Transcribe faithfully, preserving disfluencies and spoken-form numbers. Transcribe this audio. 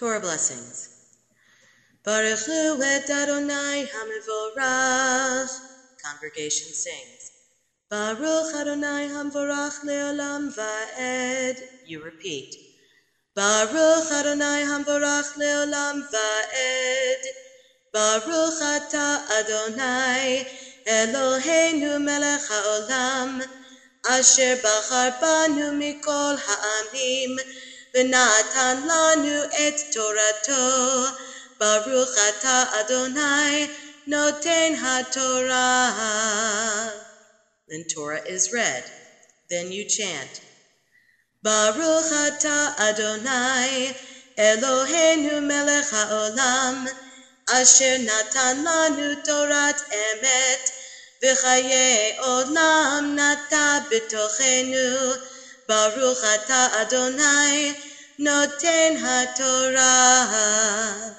Torah blessings. Baruch Hu et Adonai HaMevorach. Congregation sings. Baruch Adonai HaMevorach Leolam Va'ed. You repeat. Baruch Adonai HaMevorach Leolam Va'ed. Baruch Ata Adonai Eloheinu Melech HaOlam Asher Bachar Banu Mikol Ha'amim V'natan Lanu Et Torato Baruch Ata Adonai Noten HaTorah. Then Torah is read. Then you chant. Baruch Ata Adonai Eloheinu Melech HaOlam Asher Natan Lanu Torat Emet V'chaye Olam Nata B'tochenu Baruch Ata Adonai Noten HaTorah.